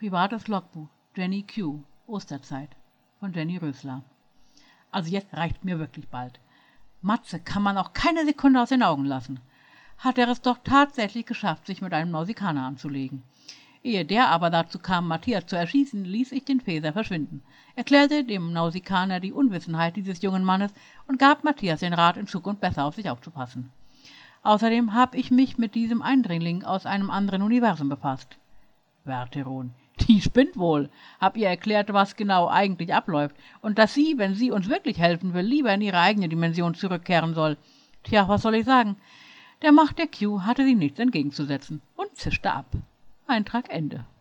Privates Logbuch, Jenny Q. Osterzeit von Jenny Rösler. Also jetzt reicht mir wirklich bald. Matze kann man auch keine Sekunde aus den Augen lassen. Hat er es doch tatsächlich geschafft, sich mit einem Nausikaner anzulegen. Ehe der aber dazu kam, Matthias zu erschießen, ließ ich den Feser verschwinden, erklärte dem Nausikaner die Unwissenheit dieses jungen Mannes und gab Matthias den Rat, in Zukunft besser auf sich aufzupassen. Außerdem habe ich mich mit diesem Eindringling aus einem anderen Universum befasst. Verteron. Die spinnt wohl. Hab ihr erklärt, was genau eigentlich abläuft und dass sie, wenn sie uns wirklich helfen will, lieber in ihre eigene Dimension zurückkehren soll. Tja, was soll ich sagen? Der Macht der Q hatte sie nichts entgegenzusetzen und zischte ab. Eintrag Ende.